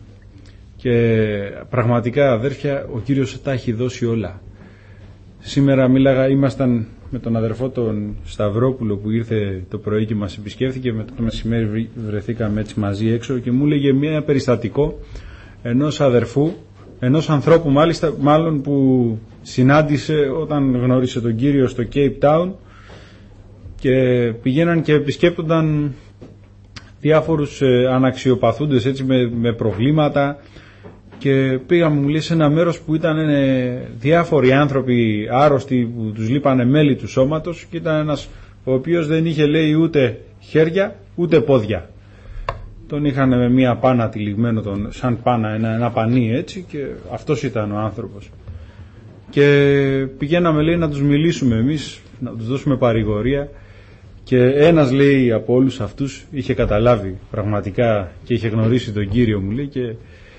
Και πραγματικά, αδέρφια, ο Κύριος τα έχει δώσει όλα. Σήμερα μίλαγα, ήμασταν με τον αδερφό τον Σταυρόπουλο που ήρθε το πρωί και μας επισκέφθηκε, μετά το μεσημέρι βρεθήκαμε έτσι μαζί έξω και μου έλεγε μια περιστατικό ενός αδερφού, ενός ανθρώπου μάλιστα, μάλλον που συνάντησε όταν γνώρισε τον Κύριο στο Cape Town και πηγαίναν και επισκέπτονταν διάφορους ε, αναξιοπαθούντες έτσι με, με προβλήματα, και πήγαμε, μου λέει, σε ένα μέρος που ήταν ε, διάφοροι άνθρωποι άρρωστοι που τους λείπανε μέλη του σώματος, και ήταν ένας ο οποίος δεν είχε, λέει, ούτε χέρια ούτε πόδια. Τον είχαν με μία πάνα τυλιγμένο, τον, σαν πάνα, ένα, ένα πανί έτσι, και αυτός ήταν ο άνθρωπος. Και πηγαίναμε, λέει, να τους μιλήσουμε εμείς, να τους δώσουμε παρηγορία, και ένας, λέει, από όλους αυτούς είχε καταλάβει πραγματικά και είχε γνωρίσει τον Κύριο, μου λέει, και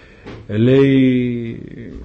λέει,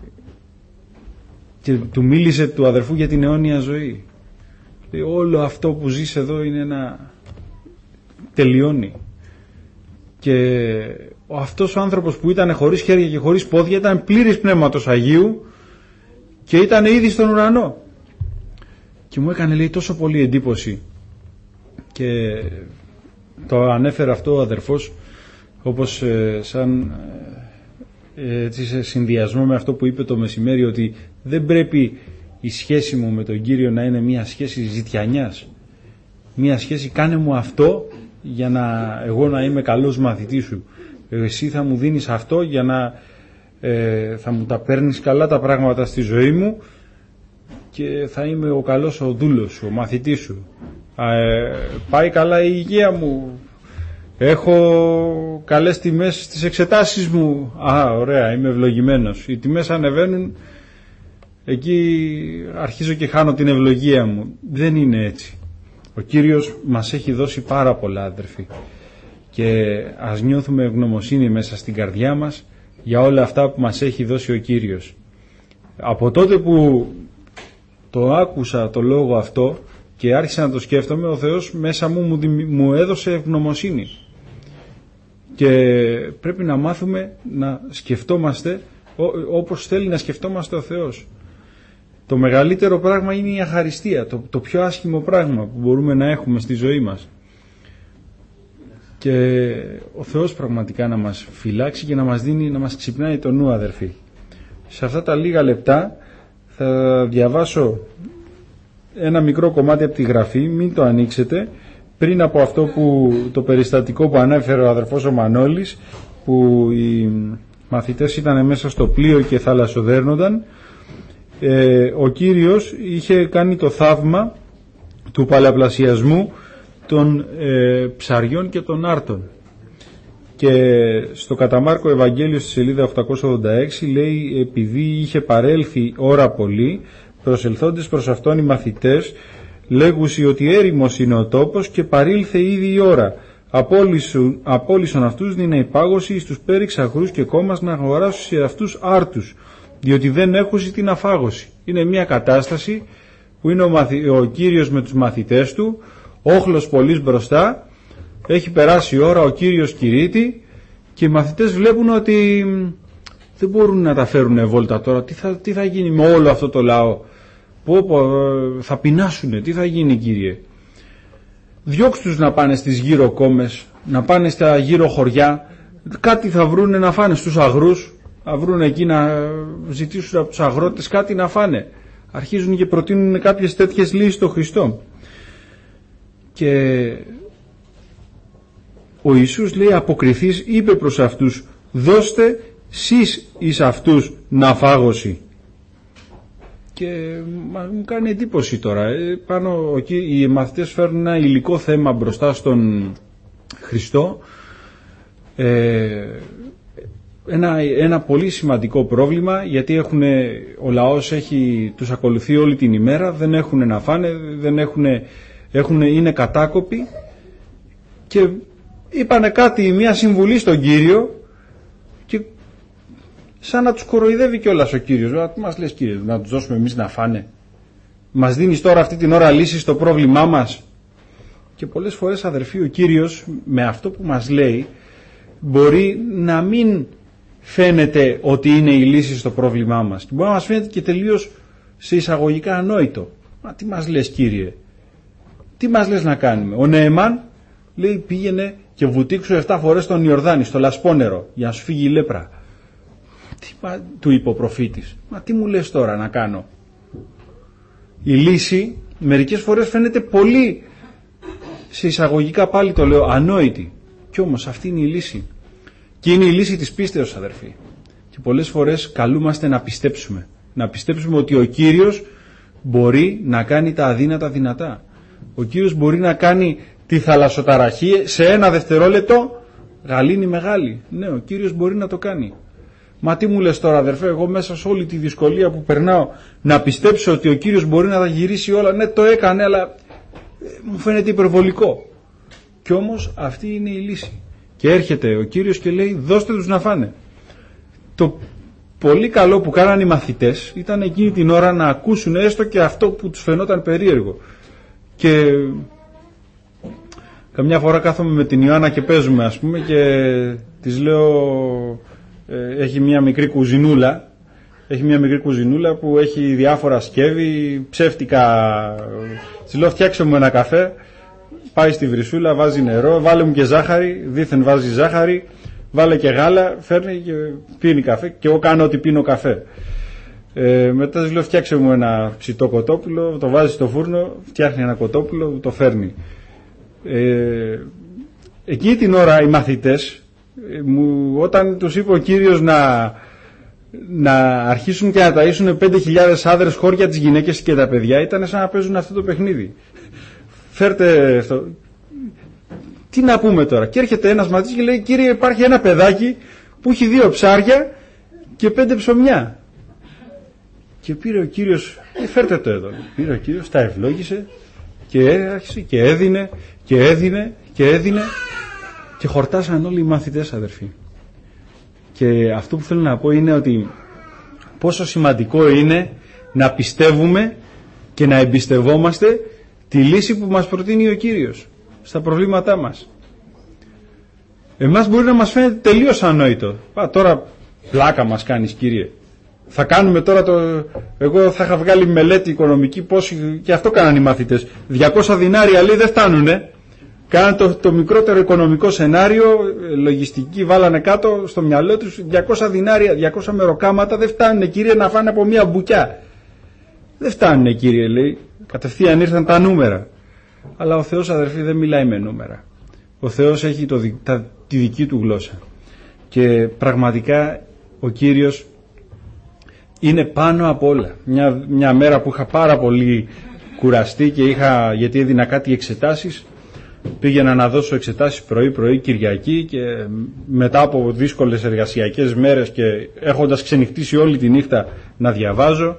και του μίλησε του αδερφού για την αιώνια ζωή. Λέει, όλο αυτό που ζεις εδώ είναι ένα, τελειώνει. Και αυτός ο άνθρωπος που ήταν χωρίς χέρια και χωρίς πόδια ήταν πλήρης Πνεύματος Αγίου και ήταν ήδη στον ουρανό. Και μου έκανε, λέει, τόσο πολύ εντύπωση, και το ανέφερε αυτό ο αδερφός όπως ε, σαν ε, έτσι, σε συνδυασμό με αυτό που είπε το μεσημέρι, ότι δεν πρέπει η σχέση μου με τον Κύριο να είναι μια σχέση ζητιανιάς, μια σχέση κάνε μου αυτό για να εγώ να είμαι καλός μαθητής σου, εσύ θα μου δίνεις αυτό για να ε, θα μου τα παίρνεις καλά τα πράγματα στη ζωή μου και θα είμαι ο καλός ο δούλος σου, ο μαθητής σου. Ε, πάει καλά η υγεία μου, έχω καλές τιμές στις εξετάσεις μου, α, ωραία, είμαι ευλογημένος. Οι τιμές ανεβαίνουν, εκεί αρχίζω και χάνω την ευλογία μου. Δεν είναι έτσι. Ο Κύριος μας έχει δώσει πάρα πολλά, αδερφοί, και ας νιώθουμε ευγνωμοσύνη μέσα στην καρδιά μας για όλα αυτά που μας έχει δώσει ο Κύριος. Από τότε που το άκουσα το λόγο αυτό και άρχισα να το σκέφτομαι, ο Θεός μέσα μου μου, μου έδωσε ευγνωμοσύνη. Και πρέπει να μάθουμε να σκεφτόμαστε όπως θέλει να σκεφτόμαστε ο Θεός. Το μεγαλύτερο πράγμα είναι η αχαριστία, το, το πιο άσχημο πράγμα που μπορούμε να έχουμε στη ζωή μας. Και ο Θεός πραγματικά να μας φυλάξει και να μας δίνει, να μας ξυπνάει το νου, αδερφοί. Σε αυτά τα λίγα λεπτά θα διαβάσω ένα μικρό κομμάτι από τη Γραφή, μην το ανοίξετε, πριν από αυτό που, το περιστατικό που ανέφερε ο αδερφός ο Μανώλης, που οι μαθητές ήταν μέσα στο πλοίο και θαλασσοδέρνονταν. Ε, ο Κύριος είχε κάνει το θαύμα του παλαιαπλασιασμού των ε, ψαριών και των άρτων, και στο κατά Μάρκο Ευαγγέλιο στη σελίδα οκτακόσια ογδόντα έξι λέει, επειδή είχε παρέλθει ώρα πολύ, προσελθόντες προς αυτόν οι μαθητές λέγουσι ότι έρημος είναι ο τόπος και παρήλθε ήδη η ώρα, Απόλυσον, απόλυσον αυτούς δίνει υπάγωση στους πέριξ αγρούς και κόμμας να αγοράσουν σε αυτούς άρτους, διότι δεν έχουν την αφάγωση. Είναι μια κατάσταση που είναι ο, μαθη, ο Κύριος με τους μαθητές του, όχλος πολλής μπροστά, έχει περάσει η ώρα, ο Κύριος κηρύττει και οι μαθητές βλέπουν ότι δεν μπορούν να τα φέρουν βόλτα τώρα. Τι θα, τι θα γίνει με όλο αυτό το λαό, πω, πω, θα πεινάσουνε, τι θα γίνει Κύριε. Διώξτε τους να πάνε στις γύρω κόμμες, να πάνε στα γύρω χωριά, κάτι θα βρούνε να φάνε στους αγρούς, θα βρούνε εκεί να ζητήσουν από τους αγρότες κάτι να φάνε. Αρχίζουν και προτείνουν κάποιες τέτοιες λύσεις στο Χριστό. Και ο Ιησούς λέει αποκριθείς είπε προς αυτούς, δώστε σεις εις αυτούς να φάγωση. Και μου κάνει εντύπωση τώρα, ε, πάνω, οι μαθητές φέρνουν ένα υλικό θέμα μπροστά στον Χριστό, ε, ένα, ένα πολύ σημαντικό πρόβλημα, γιατί έχουν, ο λαός έχει, τους ακολουθεί όλη την ημέρα, δεν έχουν να φάνε, δεν έχουν, έχουν, είναι κατάκοποι και είπανε κάτι, μια συμβουλή στον Κύριο και σαν να τους κοροϊδεύει κιόλας ο Κύριος. Τι μας λες Κύριε, να τους δώσουμε εμείς να φάνε? Μας δίνεις τώρα αυτή την ώρα λύση στο πρόβλημά μας? Και πολλές φορές αδερφοί ο Κύριος με αυτό που μας λέει μπορεί να μην φαίνεται ότι είναι η λύση στο πρόβλημά μας. Και μπορεί να μας φαίνεται και τελείως σε εισαγωγικά ανόητο. Μα τι μας λες Κύριε? Τι μας λες να κάνουμε? Ο Νεεμάν λέει πήγαινε και βουτήξου εφτά φορές τον Ιορδάνη στο λασπόνερο για να σου φύγει η λέπρα. Τι, μα, του είπε ο προφήτης. Μα τι μου λες τώρα να κάνω? Η λύση μερικές φορές φαίνεται πολύ, σε εισαγωγικά πάλι το λέω, ανόητη. Κι όμως αυτή είναι η λύση. Και είναι η λύση της πίστεως αδερφοί. Και πολλές φορές καλούμαστε να πιστέψουμε. Να πιστέψουμε ότι ο Κύριος μπορεί να κάνει τα αδύνατα δυνατά. Ο Κύριος μπορεί να κάνει τη θαλασσοταραχή σε ένα δευτερόλεπτο γαλήνη μεγάλη. Ναι, ο Κύριος μπορεί να το κάνει. Μα τι μου λες τώρα αδερφέ, εγώ μέσα σε όλη τη δυσκολία που περνάω να πιστέψω ότι ο Κύριος μπορεί να τα γυρίσει όλα? Ναι, το έκανε, αλλά μου φαίνεται υπερβολικό. Κι όμως αυτή είναι η λύση. Και έρχεται ο Κύριος και λέει δώστε τους να φάνε. Το πολύ καλό που κάνανε οι μαθητές ήταν εκείνη την ώρα να ακούσουν έστω και αυτό που τους φαινόταν περίεργο. Και καμιά φορά κάθομαι με την Ιωάννα και παίζουμε ας πούμε και της λέω, ε, έχει μια μικρή κουζινούλα, έχει μια μικρή κουζινούλα που έχει διάφορα σκεύη, ψεύτικα, της λέω φτιάξε μου ένα καφέ, πάει στη βρυσούλα, βάζει νερό, βάλε μου και ζάχαρη, δήθεν βάζει ζάχαρη, βάλε και γάλα, φέρνει και πίνει καφέ και εγώ κάνω ότι πίνω καφέ. Ε, μετά της λέω φτιάξε μου ένα ψητό κοτόπουλο, το βάζει στο φούρνο, φτιάχνει ένα κοτόπουλο, το φέρνει. Ε, εκείνη την ώρα οι μαθητές ε, μου, όταν τους είπε ο Κύριος να, να αρχίσουν και να ταΐσουν πέντε χιλιάδες άδρες χώρια τις γυναίκες και τα παιδιά, ήταν σαν να παίζουν αυτό το παιχνίδι. Φέρτε αυτό. Τι να πούμε τώρα? Και έρχεται ένας μαθητής και λέει Κύριε υπάρχει ένα παιδάκι που έχει δύο ψάρια και πέντε ψωμιά. Και πήρε ο Κύριος, ε, φέρτε το εδώ. Πήρε ο Κύριος, τα ευλόγησε και άρχισε και έδινε και έδινε και έδινε και χορτάσαν όλοι οι μαθητές αδερφοί. Και αυτό που θέλω να πω είναι ότι πόσο σημαντικό είναι να πιστεύουμε και να εμπιστευόμαστε τη λύση που μας προτείνει ο Κύριος στα προβλήματά μας. Εμάς μπορεί να μας φαίνεται τελείως ανόητο. Πα, τώρα πλάκα μας κάνεις Κύριε. Θα κάνουμε τώρα το... Εγώ θα είχα βγάλει μελέτη οικονομική πώς... και αυτό κάνανε οι μαθητές. διακόσια δινάρια λέει δεν φτάνουνε. Κάνανε το, το μικρότερο οικονομικό σενάριο, λογιστική βάλανε κάτω στο μυαλό τους. διακόσια δινάρια, διακόσια μεροκάματα δεν φτάνουνε Κύριε να φάνε από μία μπουκιά. Δεν φτάνουνε Κύριε λέει. Κατευθείαν ήρθαν τα νούμερα. Αλλά ο Θεός αδερφοί δεν μιλάει με νούμερα. Ο Θεός έχει το, τα, τη δική του γλώσσα. Και πραγματικά ο Κύριος είναι πάνω απ' όλα. Μια, μια μέρα που είχα πάρα πολύ κουραστεί και είχα, γιατί έδινα κάτι εξετάσεις, πήγαινα να δώσω εξετάσεις πρωί-πρωί Κυριακή και μετά από δύσκολες εργασιακές μέρες και έχοντας ξενυχτήσει όλη τη νύχτα να διαβάζω,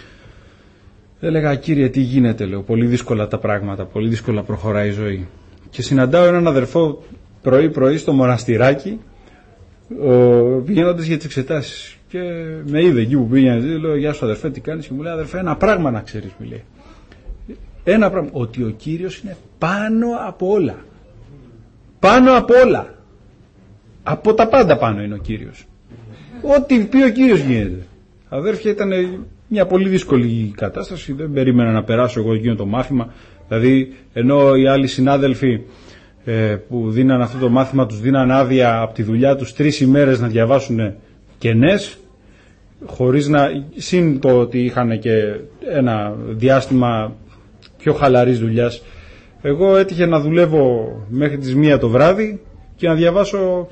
έλεγα Κύριε τι γίνεται, λέω, πολύ δύσκολα τα πράγματα, πολύ δύσκολα προχωράει η ζωή. και συναντάω έναν αδερφό πρωί-πρωί στο μοναστηράκι, πηγαίνοντας για τις εξετάσεις. Και με είδε εκεί που πήγαινε, λέω «Γεια σου αδερφέ, τι κάνεις?» Και μου λέει «Αδερφέ, ένα πράγμα να ξέρεις», μου λέει. Ένα πράγμα, ότι ο Κύριος είναι πάνω από όλα. Πάνω από όλα. Από τα πάντα πάνω είναι ο Κύριος. Ό,τι πει ο Κύριος γίνεται. Αδέρφια, ήταν μια πολύ δύσκολη κατάσταση. Δεν περίμενα να περάσω εγώ εκείνο το μάθημα. Δηλαδή, ενώ οι άλλοι συνάδελφοι ε, που δίναν αυτό το μάθημα, τους δίναν άδεια από τη δουλειά τους τρεις ημέρες να διαβάσουν κενές, χωρίς να, συν το ότι είχαν και ένα διάστημα πιο χαλαρής δουλειάς. Εγώ έτυχε να δουλεύω μέχρι τις μία το βράδυ και να διαβάσω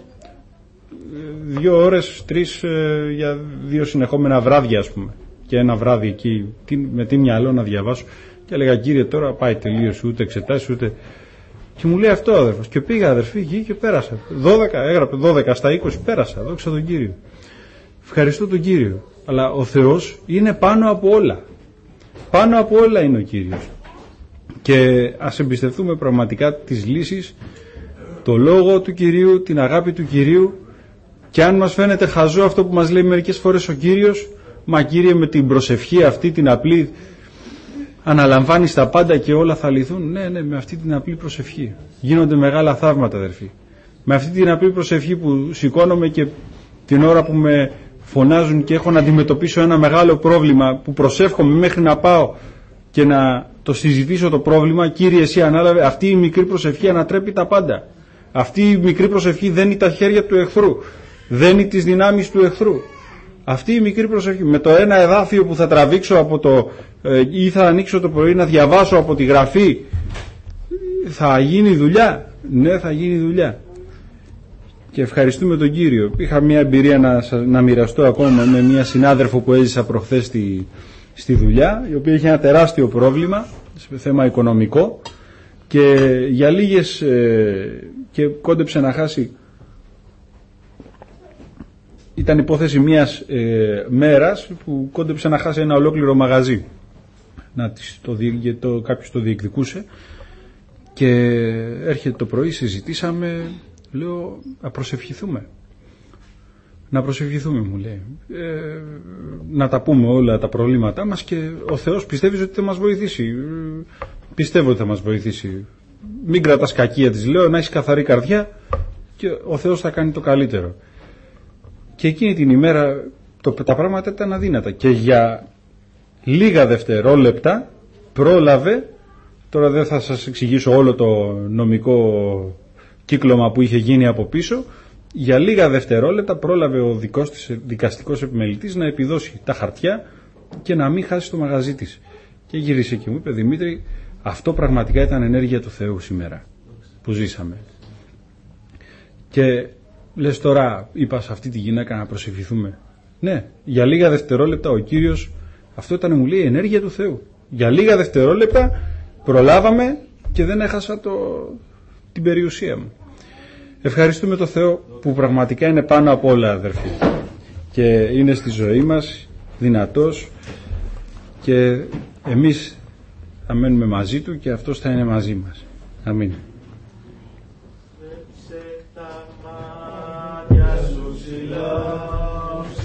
δύο ώρες, τρεις ε, για δύο συνεχόμενα βράδια, ας πούμε. Και ένα βράδυ εκεί, τι, με τι μυαλό να διαβάσω. Και έλεγα «Κύριε, τώρα πάει τελείως, ούτε εξετάσεις, ούτε...» Και μου λέει αυτό ο αδερφός. Και πήγα αδερφή εκεί και πέρασα. δώδεκα, έγραφε δώδεκα στα είκοσι, πέρασα. Δόξα τον Κύριο. Ευχαριστώ τον Κύριο. Αλλά ο Θεός είναι πάνω από όλα. Πάνω από όλα είναι ο Κύριος. Και ας εμπιστευτούμε πραγματικά τις λύσεις, το λόγο του Κυρίου, την αγάπη του Κυρίου. Και αν μας φαίνεται χαζό αυτό που μας λέει μερικές φορές ο Κύριος, μα Κύριε, με την προσευχή αυτή την απλή αναλαμβάνεις τα πάντα και όλα θα λυθούν. Ναι, ναι, με αυτή την απλή προσευχή γίνονται μεγάλα θαύματα, αδερφοί. Με αυτή την απλή προσευχή που σηκώνομαι και την ώρα που με φωνάζουν και έχω να αντιμετωπίσω ένα μεγάλο πρόβλημα, που προσεύχομαι μέχρι να πάω και να το συζητήσω το πρόβλημα, Κύριε εσύ ανάλαβε, αυτή η μικρή προσευχή ανατρέπει τα πάντα. Αυτή η μικρή προσευχή δένει τα χέρια του εχθρού, δένει τις δυνάμεις του εχθρού. Αυτή η μικρή προσευχή, με το ένα εδάφιο που θα τραβήξω από το ε, ή θα ανοίξω το πρωί να διαβάσω από τη γραφή, θα γίνει δουλειά. Ναι, θα γίνει δουλειά. Και ευχαριστούμε τον Κύριο. Είχα μια εμπειρία να, να μοιραστώ ακόμα με μια συνάδελφο που έζησα προχθές στη, στη δουλειά, η οποία είχε ένα τεράστιο πρόβλημα σε θέμα οικονομικό και για λίγες ε, και κόντεψε να χάσει. Ήταν υπόθεση μιας ε, μέρας που κόντεψε να χάσει ένα ολόκληρο μαγαζί. Να, το, το, κάποιος το διεκδικούσε και έρχεται το πρωί, συζητήσαμε, λέω να προσευχηθούμε. Να προσευχηθούμε, μου λέει. Ε, να τα πούμε όλα τα προβλήματά μας και ο Θεός πιστεύεις ότι θα μας βοηθήσει. Πιστεύω ότι θα μας βοηθήσει. Μην κρατάς κακία, της λέω, να έχεις καθαρή καρδιά και ο Θεός θα κάνει το καλύτερο. Και εκείνη την ημέρα το, τα πράγματα ήταν αδύνατα και για λίγα δευτερόλεπτα πρόλαβε, τώρα δεν θα σας εξηγήσω όλο το νομικό κύκλωμα που είχε γίνει από πίσω, για λίγα δευτερόλεπτα πρόλαβε ο δικός της δικαστικός επιμελητής να επιδώσει τα χαρτιά και να μην χάσει το μαγαζί της. Και γύρισε και μου είπε, Δημήτρη, αυτό πραγματικά ήταν ενέργεια του Θεού σήμερα που ζήσαμε. Και λες τώρα, είπα σε αυτή τη γυναίκα να προσευχηθούμε. Ναι, για λίγα δευτερόλεπτα ο Κύριος, αυτό ήταν, μου λέει, ενέργεια του Θεού. Για λίγα δευτερόλεπτα προλάβαμε και δεν έχασα το, την περιουσία μου. Ευχαριστούμε τον Θεό που πραγματικά είναι πάνω από όλα, αδερφοί. Και είναι στη ζωή μας δυνατός και εμείς θα μένουμε μαζί Του και Αυτός θα είναι μαζί μας. Αμήν. Τα μάτια σου ψηλά